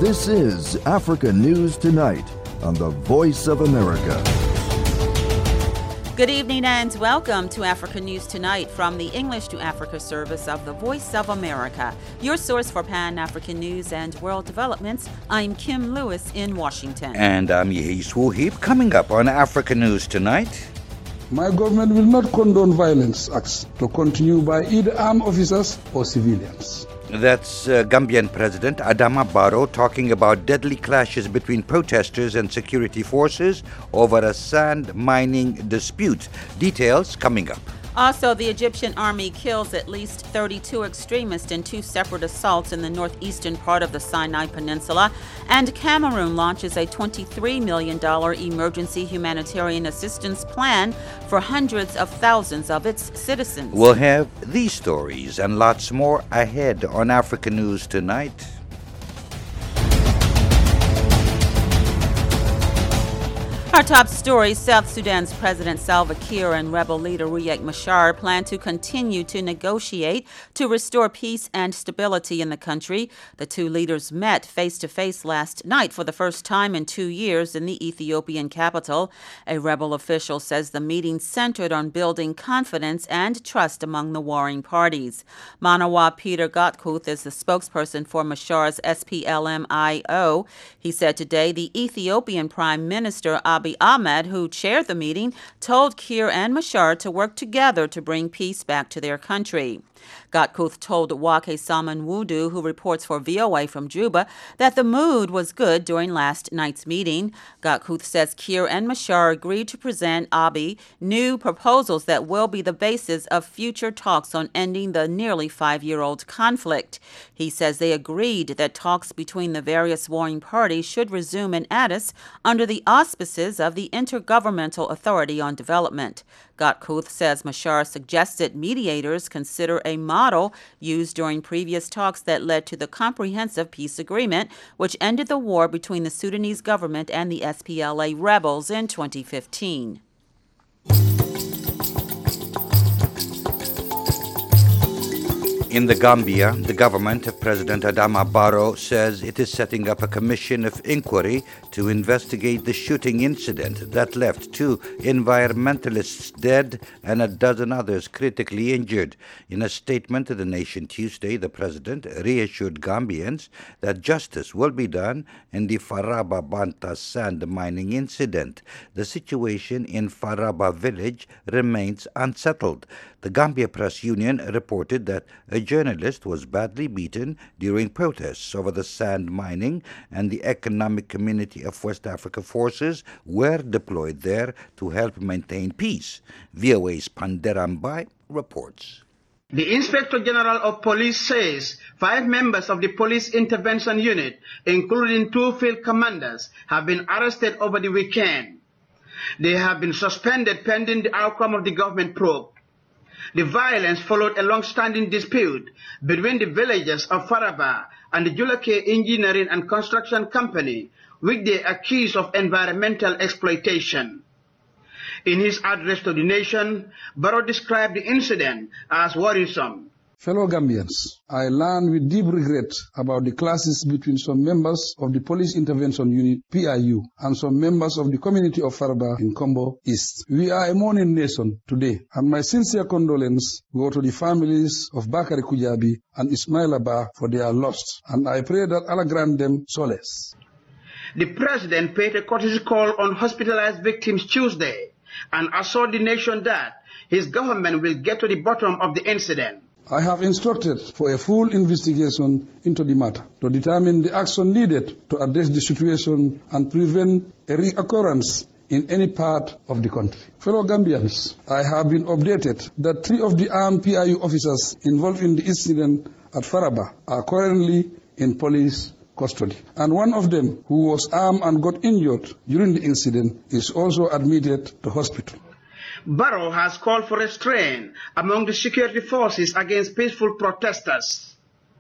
This is Africa News Tonight on the Voice of America. Good evening and welcome to Africa News Tonight from the English to Africa service of the Voice of America, your source for Pan-African news and world developments. I'm Kim Lewis in Washington. And I'm Yehis Wuhib. Coming up on Africa News Tonight. My government will not condone violence acts to continue by either armed officers or civilians. That's Gambian President Adama Barrow talking about deadly clashes between protesters and security forces over a sand mining dispute. Details coming up. Also, the Egyptian army kills at least 32 extremists in two separate assaults in the northeastern part of the Sinai Peninsula. And Cameroon launches a $23 million emergency humanitarian assistance plan for hundreds of thousands of its citizens. We'll have these stories and lots more ahead on Africa News Tonight. Our top story, South Sudan's President Salva Kiir and rebel leader Riek Machar plan to continue to negotiate to restore peace and stability in the country. The two leaders met face-to-face last night for the first time in 2 years in the Ethiopian capital. A rebel official says the meeting centered on building confidence and trust among the warring parties. Manawa Peter Gotkuth is the spokesperson for Machar's SPLM-IO. He said today the Ethiopian Prime Minister Abiy Ahmed, who chaired the meeting, told Kiir and Machar to work together to bring peace back to their country. Gotkuth told Wake Salman Wudu, who reports for VOA from Juba, that the mood was good during last night's meeting. Gotkuth says Kiir and Machar agreed to present Abiy new proposals that will be the basis of future talks on ending the nearly 5-year-old conflict. He says they agreed that talks between the various warring parties should resume in Addis under the auspices of the Intergovernmental Authority on Development. Gotkuth says Machar suggested mediators consider a model used during previous talks that led to the Comprehensive Peace Agreement, which ended the war between the Sudanese government and the SPLA rebels in 2015. In the Gambia, the government of President Adama Barrow says it is setting up a commission of inquiry to investigate the shooting incident that left 2 environmentalists dead and a dozen others critically injured. In a statement to the nation Tuesday, the president reassured Gambians that justice will be done in the Faraba Banta sand mining incident. The situation in Faraba village remains unsettled. The Gambia Press Union reported that a journalist was badly beaten during protests over the sand mining, and the Economic Community of West Africa forces were deployed there to help maintain peace. VOA's Panderambai reports. The Inspector General of Police says 5 members of the Police Intervention Unit, including 2 field commanders, have been arrested over the weekend. They have been suspended pending the outcome of the government probe. The violence followed a long-standing dispute between the villagers of Faraba and the Julake Engineering and Construction Company, which they accuse of environmental exploitation. In his address to the nation, Barrow described the incident as worrisome. Fellow Gambians, I learned with deep regret about the clashes between some members of the Police Intervention Unit, PIU, and some members of the community of Faraba in Kombo East. We are a mourning nation today, and my sincere condolences go to the families of Bakari Kujabi and Ismail Abba for their loss, and I pray that Allah grant them solace. The president paid a courtesy call on hospitalized victims Tuesday and assured the nation that his government will get to the bottom of the incident. I have instructed for a full investigation into the matter to determine the action needed to address the situation and prevent a reoccurrence in any part of the country. Fellow Gambians, I have been updated that 3 of the armed PIU officers involved in the incident at Faraba are currently in police custody, and one of them, who was armed and got injured during the incident, is also admitted to hospital. Barrow has called for restraint among the security forces against peaceful protesters.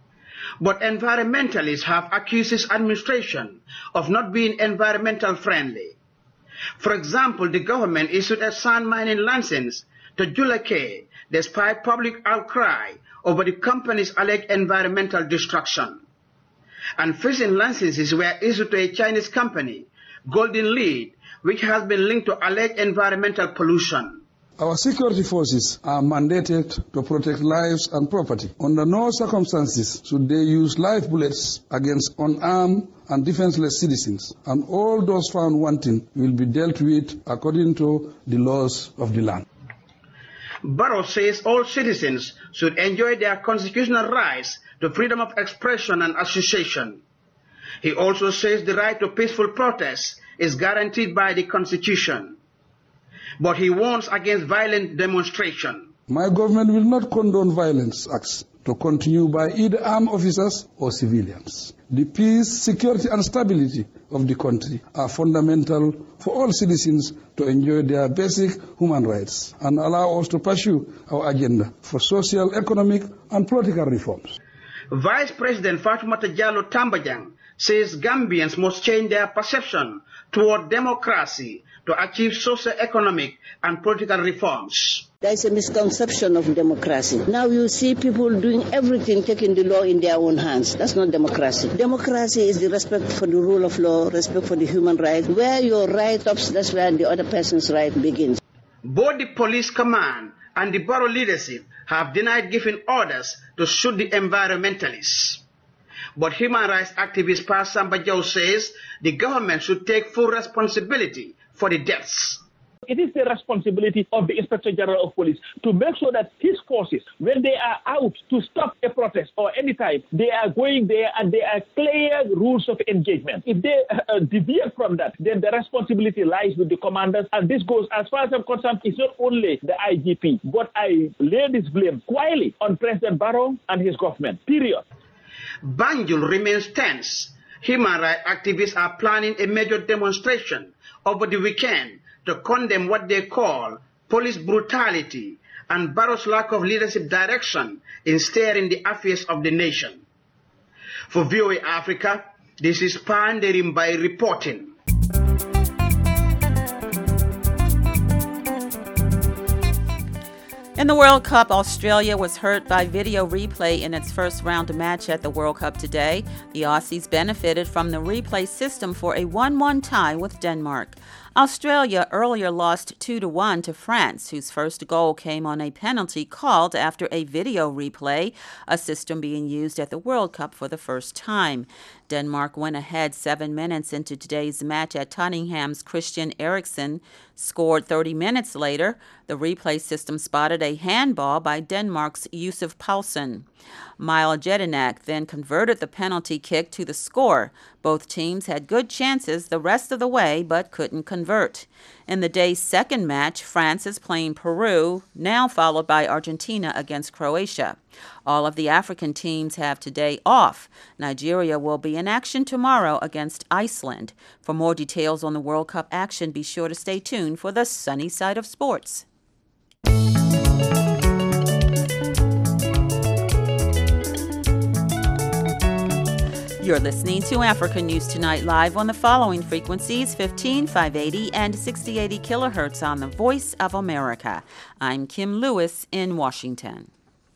But environmentalists have accused his administration of not being environmental friendly. For example, the government issued a sand mining license to Julake despite public outcry over the company's alleged environmental destruction. and fishing licenses were issued to a Chinese company, Golden Lead, which has been linked to alleged environmental pollution. Our security forces are mandated to protect lives and property. Under no circumstances should they use live bullets against unarmed and defenseless citizens, and all those found wanting will be dealt with according to the laws of the land. Barrow says all citizens should enjoy their constitutional rights to freedom of expression and association. He also says the right to peaceful protest is guaranteed by the Constitution. But he warns against violent demonstration. My government will not condone violence acts to continue by either armed officers or civilians. The peace, security, and stability of the country are fundamental for all citizens to enjoy their basic human rights and allow us to pursue our agenda for social, economic, and political reforms. Vice President Fatoumata Jallow Tambajang says Gambians must change their perception toward democracy to achieve socio-economic and political reforms. There is a misconception of democracy. Now you see people doing everything, taking the law in their own hands. That's not democracy. Democracy is the respect for the rule of law, respect for the human rights. Where your right stops, that's where the other person's right begins. Both the police command and the borough leadership have denied giving orders to shoot the environmentalists. But human rights activist Pa Samba Jaw says the government should take full responsibility for the deaths. It is the responsibility of the Inspector General of Police to make sure that his forces, when they are out to stop a protest or any time, they are going there and there are clear rules of engagement. If they deviate from that, then the responsibility lies with the commanders. And this goes, as far as I'm concerned, it's not only the IGP, but I lay this blame squarely on President Barrow and his government, period. Banjul remains tense. Human rights activists are planning a major demonstration over the weekend to condemn what they call police brutality and Barrow's lack of leadership direction in steering the affairs of the nation. For VOA Africa, this is Panderimbai reporting. In the World Cup, Australia was hurt by video replay in its first round match at the World Cup today. The Aussies benefited from the replay system for a 1-1 tie with Denmark. Australia earlier lost 2-1 to France, whose first goal came on a penalty called after a video replay, a system being used at the World Cup for the first time. Denmark went ahead 7 minutes into today's match at Tottenham's Christian Eriksen scored 30 minutes later. The replay system spotted a handball by Denmark's Yusuf Poulsen. Mile Jedinak then converted the penalty kick to the score. Both teams had good chances the rest of the way, but couldn't convert. In the day's second match, France is playing Peru, now followed by Argentina against Croatia. All of the African teams have today off. Nigeria will be in action tomorrow against Iceland. For more details on the World Cup action, be sure to stay tuned for the Sunny Side of Sports. You're listening to Africa News Tonight live on the following frequencies: 15, 580, and 6080 kilohertz on the Voice of America. I'm Kim Lewis in Washington.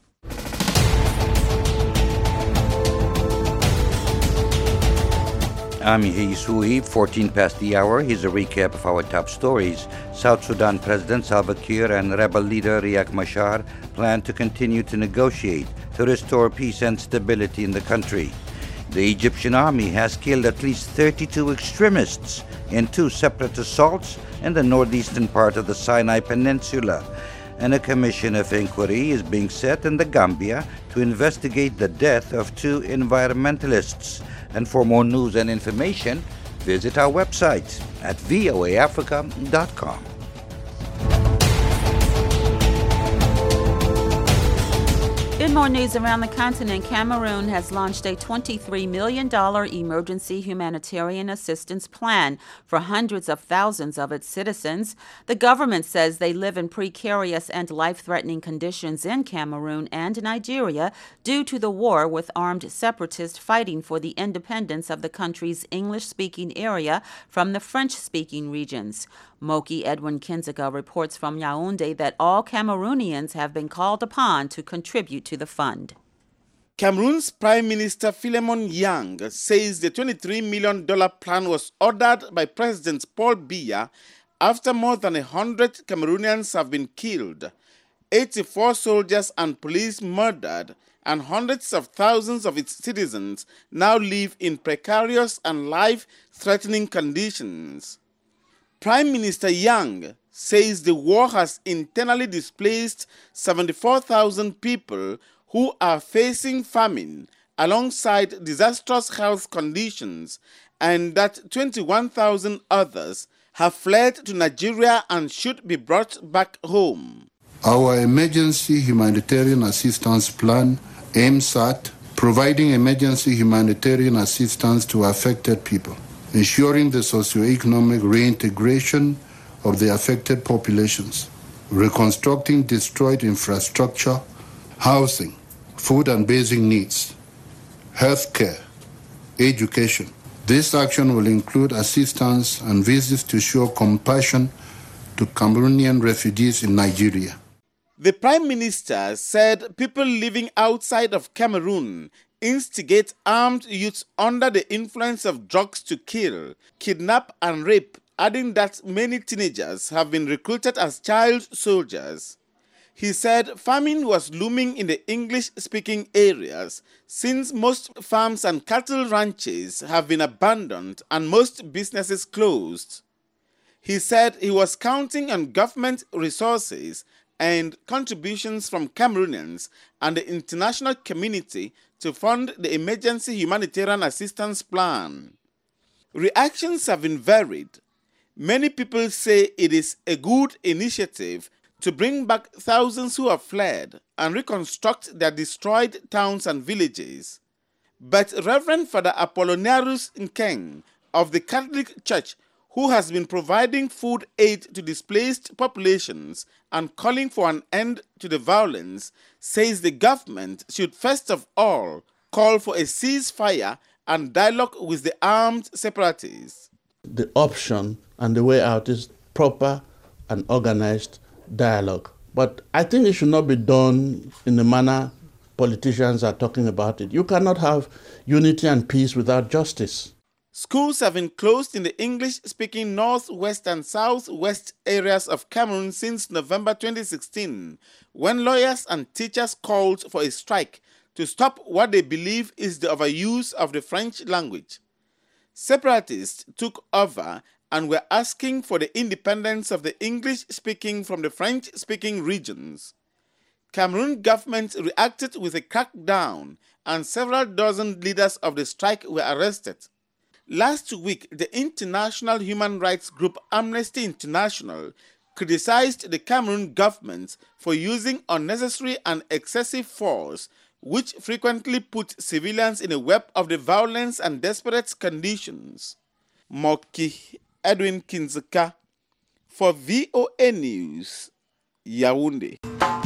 I'm Yisui, 14 past the hour. Here's a recap of our top stories. South Sudan President Salva Kiir and rebel leader Riek Machar plan to continue to negotiate to restore peace and stability in the country. The Egyptian army has killed at least 32 extremists in 2 separate assaults in the northeastern part of the Sinai Peninsula. And a commission of inquiry is being set in the Gambia to investigate the death of 2 environmentalists. And for more news and information, visit our website at voaafrica.com. In more news around the continent, Cameroon has launched a $23 million emergency humanitarian assistance plan for hundreds of thousands of its citizens. The government says they live in precarious and life-threatening conditions in Cameroon and Nigeria due to the war with armed separatists fighting for the independence of the country's English-speaking area from the French-speaking regions. Moki Edwin Kinziga reports from Yaoundé that all Cameroonians have been called upon to contribute to the fund. Cameroon's Prime Minister Philemon Yang says the $23 million plan was ordered by President Paul Biya after more than 100 Cameroonians have been killed, 84 soldiers and police murdered, and hundreds of thousands of its citizens now live in precarious and life-threatening conditions. Prime Minister Yang says the war has internally displaced 74,000 people who are facing famine alongside disastrous health conditions, and that 21,000 others have fled to Nigeria and should be brought back home. Our emergency humanitarian assistance plan aims at providing emergency humanitarian assistance to affected people, ensuring the socio-economic reintegration of the affected populations, reconstructing destroyed infrastructure, housing, food and basic needs, healthcare, education. This action will include assistance and visits to show compassion to Cameroonian refugees in Nigeria. The Prime Minister said people living outside of Cameroon instigate armed youths under the influence of drugs to kill, kidnap and rape, adding that many teenagers have been recruited as child soldiers. He said famine was looming in the English-speaking areas since most farms and cattle ranches have been abandoned and most businesses closed. He said he was counting on government resources and contributions from Cameroonians and the international community to fund the emergency humanitarian assistance plan. Reactions have been varied. Many people say it is a good initiative to bring back thousands who have fled and reconstruct their destroyed towns and villages. But Reverend Father Apollonarius Nkeng of the Catholic Church, who has been providing food aid to displaced populations and calling for an end to the violence, says the government should first of all call for a ceasefire and dialogue with the armed separatists. The option and the way out is proper and organized dialogue. But I think it should not be done in the manner politicians are talking about it. You cannot have unity and peace without justice. Schools have been closed in the English-speaking northwest and southwest areas of Cameroon since November 2016, when lawyers and teachers called for a strike to stop what they believe is the overuse of the French language. Separatists took over and were asking for the independence of the English-speaking from the French-speaking regions. Cameroon government reacted with a crackdown, and several dozen leaders of the strike were arrested. Last week, the international human rights group Amnesty International criticized the Cameroon government for using unnecessary and excessive force, which frequently put civilians in a web of the violence and desperate conditions. Moki Edwin Kinzeka for VOA News, Yaoundé.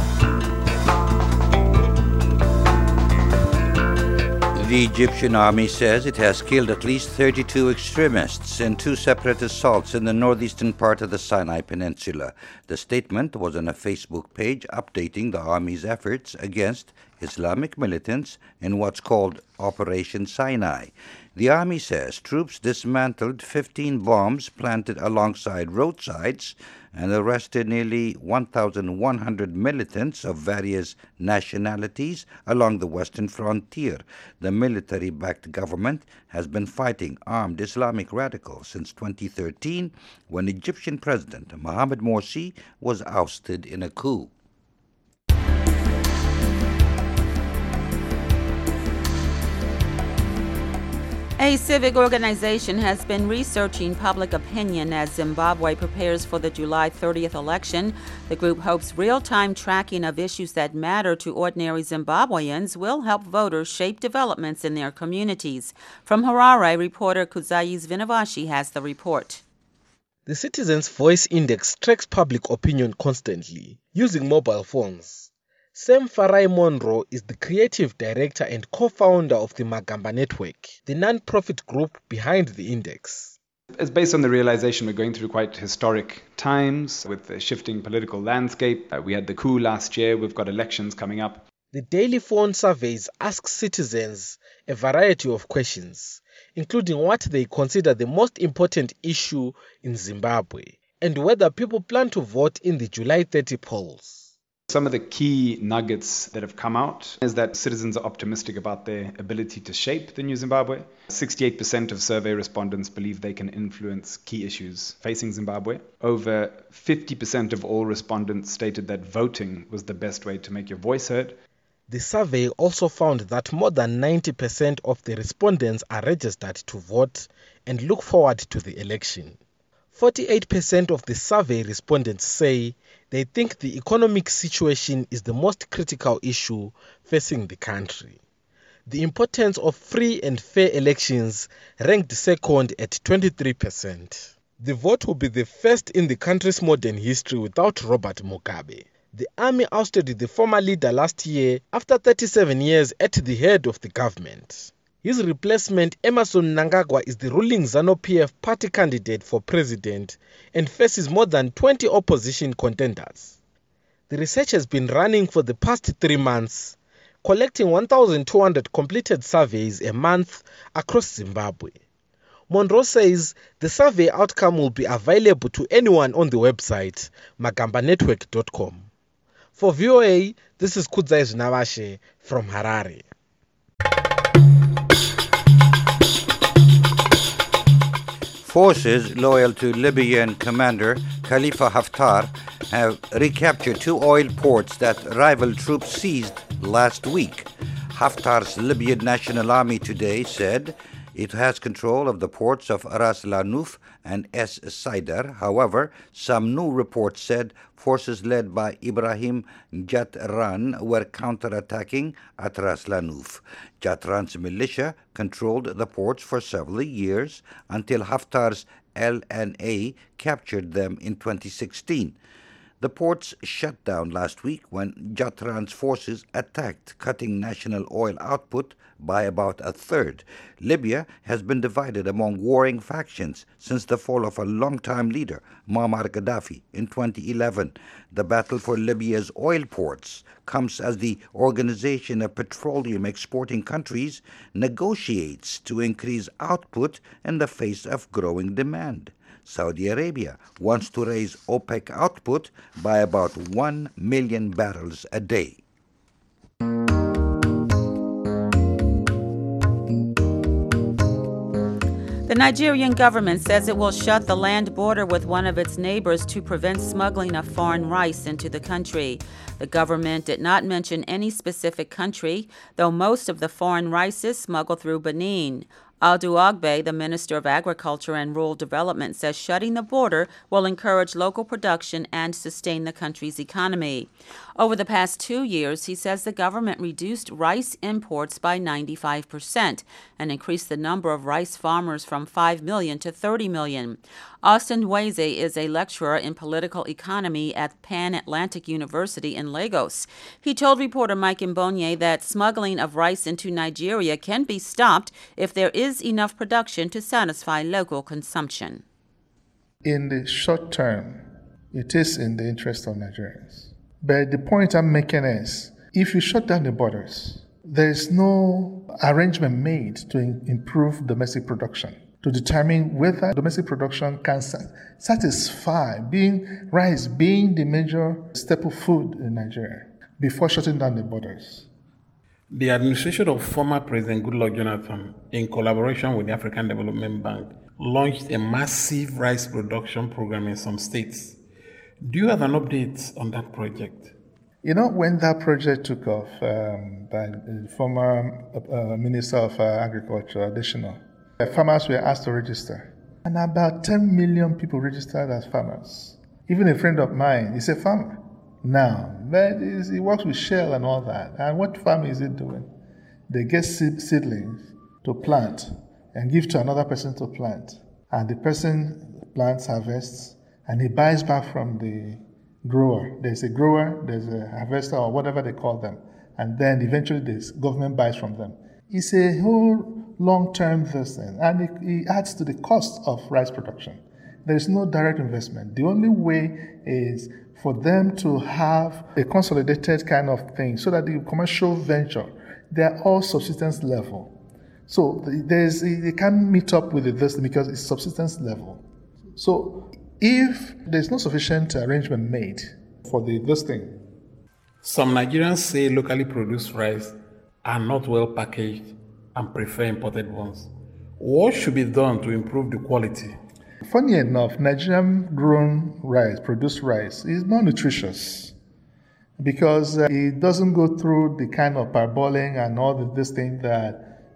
The Egyptian army says it has killed at least 32 extremists in 2 separate assaults in the northeastern part of the Sinai Peninsula. The statement was on a Facebook page updating the army's efforts against Islamic militants in what's called Operation Sinai. The army says troops dismantled 15 bombs planted alongside roadsides and arrested nearly 1,100 militants of various nationalities along the western frontier. The military-backed government has been fighting armed Islamic radicals since 2013, when Egyptian President Mohamed Morsi was ousted in a coup. A civic organization has been researching public opinion as Zimbabwe prepares for the July 30th election. The group hopes real-time tracking of issues that matter to ordinary Zimbabweans will help voters shape developments in their communities. From Harare, reporter Kuzais Vinavashi has the report. The Citizens Voice Index tracks public opinion constantly using mobile phones. Sam Farai Monroe is the creative director and co-founder of the Magamba Network, the non-profit group behind the index. It's based on the realization we're going through quite historic times with the shifting political landscape. We had the coup last year, we've got elections coming up. The daily phone surveys ask citizens a variety of questions, including what they consider the most important issue in Zimbabwe and whether people plan to vote in the July 30 polls. Some of the key nuggets that have come out is that citizens are optimistic about their ability to shape the new Zimbabwe. 68% of survey respondents believe they can influence key issues facing Zimbabwe. Over 50% of all respondents stated that voting was the best way to make your voice heard. The survey also found that more than 90% of the respondents are registered to vote and look forward to the election. 48% of the survey respondents say they think the economic situation is the most critical issue facing the country. The importance of free and fair elections ranked second at 23%. The vote will be the first in the country's modern history without Robert Mugabe. The army ousted the former leader last year after 37 years at the head of the government. His replacement, Emmerson Mnangagwa, is the ruling ZANU-PF party candidate for president and faces more than 20 opposition contenders. The research has been running for the past 3 months, collecting 1,200 completed surveys a month across Zimbabwe. Monroe says the survey outcome will be available to anyone on the website magambanetwork.com. For VOA, this is Kudzai Zvinavashe from Harare. Forces loyal to Libyan commander Khalifa Haftar have recaptured 2 oil ports that rival troops seized last week. Haftar's Libyan National Army today said it has control of the ports of Ras Lanuf and Es Saidar. However, some new reports said forces led by Ibrahim Jatran were counterattacking at Ras Lanuf. Jatran's militia controlled the ports for several years until Haftar's LNA captured them in 2016. The ports shut down last week when Jatran's forces attacked, cutting national oil output by about a third. Libya has been divided among warring factions since the fall of a longtime leader, Muammar Gaddafi, in 2011. The battle for Libya's oil ports comes as the Organization of Petroleum Exporting Countries negotiates to increase output in the face of growing demand. Saudi Arabia wants to raise OPEC output by about 1 million barrels a day. The Nigerian government says it will shut the land border with one of its neighbors to prevent smuggling of foreign rice into the country. The government did not mention any specific country, though most of the foreign rice is smuggled through Benin. Aldu Agbe, the Minister of Agriculture and Rural Development, says shutting the border will encourage local production and sustain the country's economy. Over the past 2 years, he says the government reduced rice imports by 95% and increased the number of rice farmers from 5 million to 30 million. Austin Weze is a lecturer in political economy at Pan Atlantic University in Lagos. He told reporter Mike Mbonye that smuggling of rice into Nigeria can be stopped if there is enough production to satisfy local consumption. In the short term, it is in the interest of Nigerians. But the point I'm making is, if you shut down the borders, there is no arrangement made to improve domestic production, to determine whether domestic production can satisfy rice being the major staple food in Nigeria before shutting down the borders. The administration of former President Goodluck Jonathan, in collaboration with the African Development Bank, launched a massive rice production program in some states. Do you have an update on that project? You know, when that project took off by the former Minister of Agriculture, additional, farmers were asked to register. And about 10 million people registered as farmers. Even a friend of mine is a farmer now, but he works with Shell and all that. And what farm is it doing? They get seedlings to plant and give to another person to plant. And the person plants, harvests, and he buys back from the grower. There's a grower, there's a harvester, or whatever they call them. And then eventually the government buys from them. It's a whole long-term thing, and it adds to the cost of rice production. There is no direct investment. The only way is for them to have a consolidated kind of thing so that the commercial venture, they're all subsistence level. So they can't meet up with this because it's subsistence level. So if there's no sufficient arrangement made for this thing. Some Nigerians say locally produced rice are not well packaged and prefer imported ones. What should be done to improve the quality? Funny enough, Nigerian grown rice, produced rice, is more nutritious because it doesn't go through the kind of parboiling and all this thing that,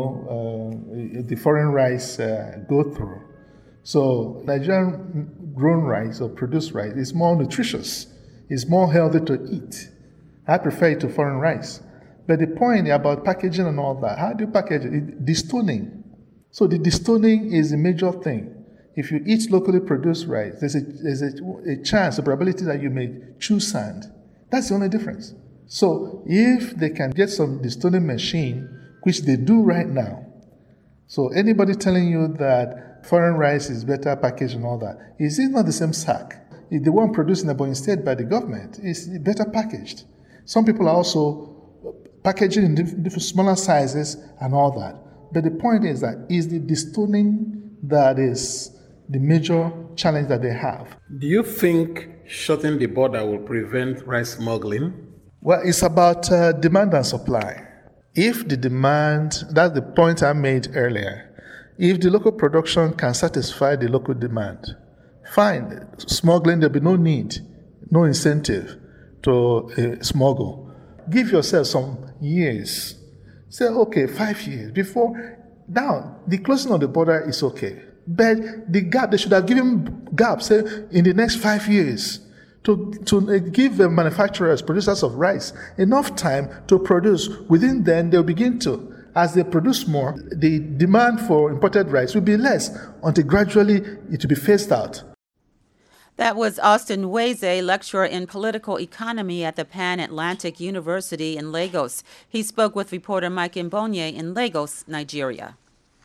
the foreign rice go through. So Nigerian grown rice or produced rice is more nutritious. It's more healthy to eat. I prefer it to foreign rice. But the point about packaging and all that, how do you package it? Destoning. So the destoning is a major thing. If you eat locally produced rice, there's a chance, a probability that you may chew sand. That's the only difference. So if they can get some destoning machine, which they do right now, so anybody telling you that foreign rice is better packaged and all that, is it not the same sack? The one produced in the instead by the government is better packaged. Some people are also packaging in different smaller sizes and all that. But the point is that is the destoning that is the major challenge that they have. Do you think shutting the border will prevent rice smuggling? Well, it's about demand and supply. If the demand, that's the point I made earlier, if the local production can satisfy the local demand, fine, smuggling, there'll be no need, no incentive to smuggle. Give yourself some years. Say, okay, 5 years before. Now, the closing of the border is okay. But the gap, they should have given gaps, say, in the next 5 years to give the manufacturers, producers of rice, enough time to produce. Within then, they'll begin to, as they produce more, the demand for imported rice will be less until gradually it will be phased out. That was Austin Weze, lecturer in political economy at the Pan Atlantic University in Lagos. He spoke with reporter Mike Mbonye in Lagos, Nigeria.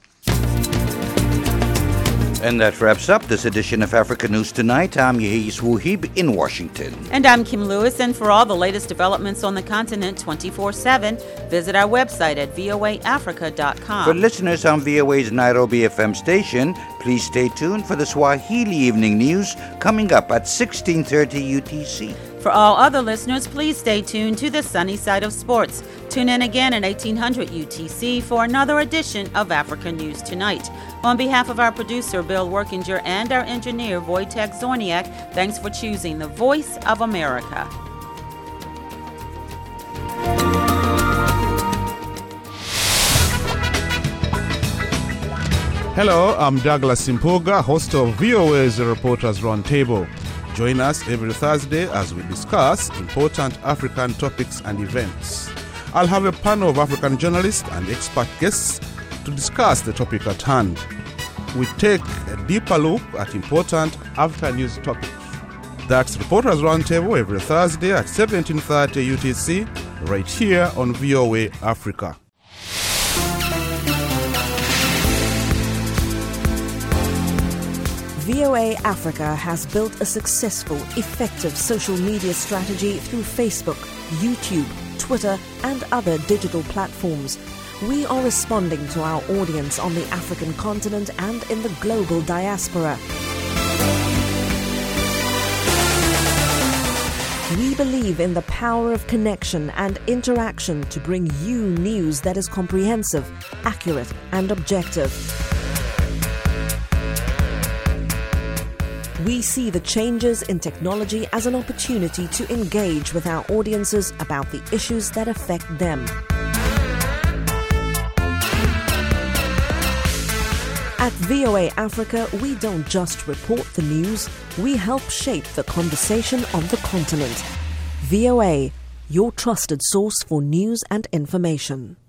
And that wraps up this edition of Africa News Tonight. I'm Yehis Wuhib in Washington. And I'm Kim Lewis. And for all the latest developments on the continent 24/7, visit our website at voaafrica.com. For listeners on VOA's Nairobi FM station, please stay tuned for the Swahili Evening News coming up at 16:30 UTC. For all other listeners, please stay tuned to the sunny side of sports. Tune in again at 1800 UTC for another edition of Africa News Tonight. On behalf of our producer, Bill Workinger, and our engineer, Wojtek Zorniak, thanks for choosing the Voice of America. Hello, I'm Douglas Simpoga, host of VOA's Reporters Roundtable. Join us every Thursday as we discuss important African topics and events. I'll have a panel of African journalists and expert guests to discuss the topic at hand. We take a deeper look at important African news topics. That's Reporters Roundtable every Thursday at 17:30 UTC, right here on VOA Africa. VOA Africa has built a successful, effective social media strategy through Facebook, YouTube, Twitter, and other digital platforms. We are responding to our audience on the African continent and in the global diaspora. We believe in the power of connection and interaction to bring you news that is comprehensive, accurate, and objective. We see the changes in technology as an opportunity to engage with our audiences about the issues that affect them. At VOA Africa, we don't just report the news, we help shape the conversation on the continent. VOA, your trusted source for news and information.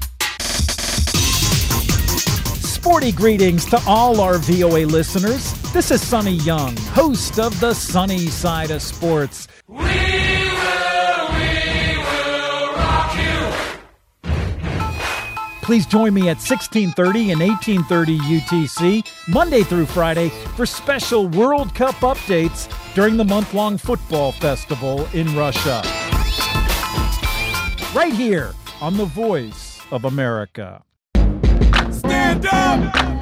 Sporty greetings to all our VOA listeners. This is Sonny Young, host of the Sunny Side of Sports. We will rock you. Please join me at 1630 and 1830 UTC, Monday through Friday, for special World Cup updates during the month-long football festival in Russia. Right here on The Voice of America. Stand up!